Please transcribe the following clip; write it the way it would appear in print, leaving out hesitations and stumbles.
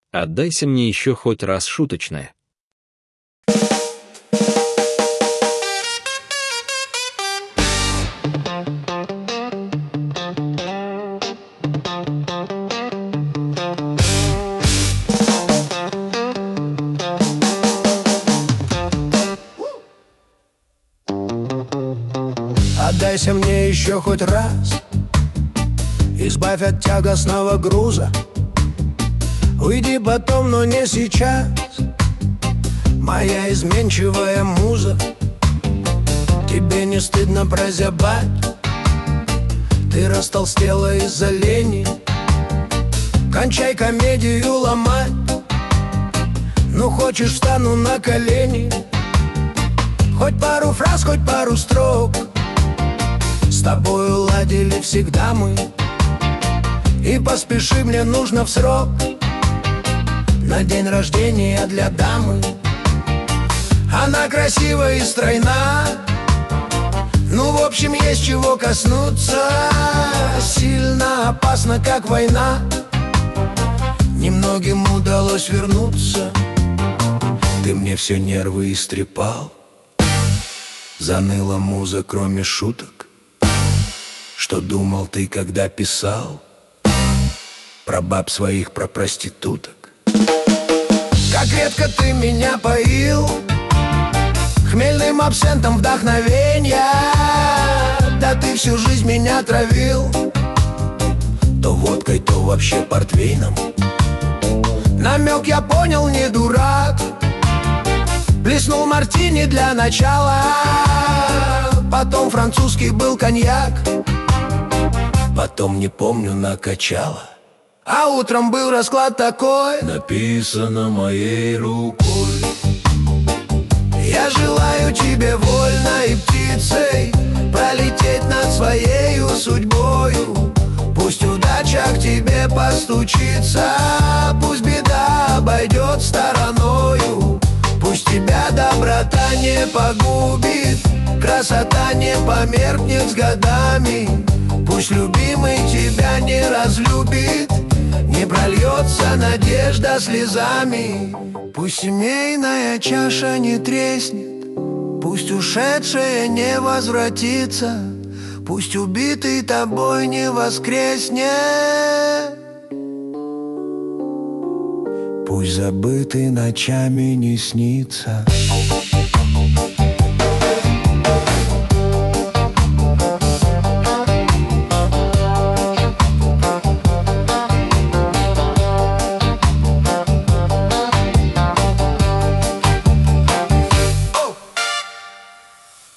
Отдайся мне еще хоть раз шуточное. Отдайся мне еще хоть раз, избавь от тягостного груза. Уйди потом, но не сейчас, моя изменчивая муза. Тебе не стыдно прозябать? Ты растолстела из-за лени. Кончай комедию ломать. Ну хочешь, встану на колени. Хоть пару фраз, хоть пару строк. С тобою ладили всегда мы. И поспеши, мне нужно в срок на день рождения для дамы. Она красива и стройна. Ну, в общем, есть чего коснуться. Сильно опасно, как война. Немногим удалось вернуться. Ты мне все нервы истрепал. Заныла муза, кроме шуток. Что думал ты, когда писал про баб своих, про проституток? Как редко ты меня поил хмельным абсентом вдохновенья. Да ты всю жизнь меня травил то водкой, то вообще портвейном. Намек я понял, не дурак. Плеснул мартини для начала. Потом французский был коньяк. Потом, не помню, накачала. А утром был расклад такой: написано моей рукой. Я желаю тебе вольной птицей пролететь над своею судьбою. Пусть удача к тебе постучится, пусть беда обойдет стороною. Пусть тебя доброта не погубит, красота не померкнет с годами. Пусть любимый тебя не разлюбит, не прольется надежда слезами. Пусть семейная чаша не треснет, пусть ушедшее не возвратится, пусть убитый тобой не воскреснет, пусть забытый ночами не снится.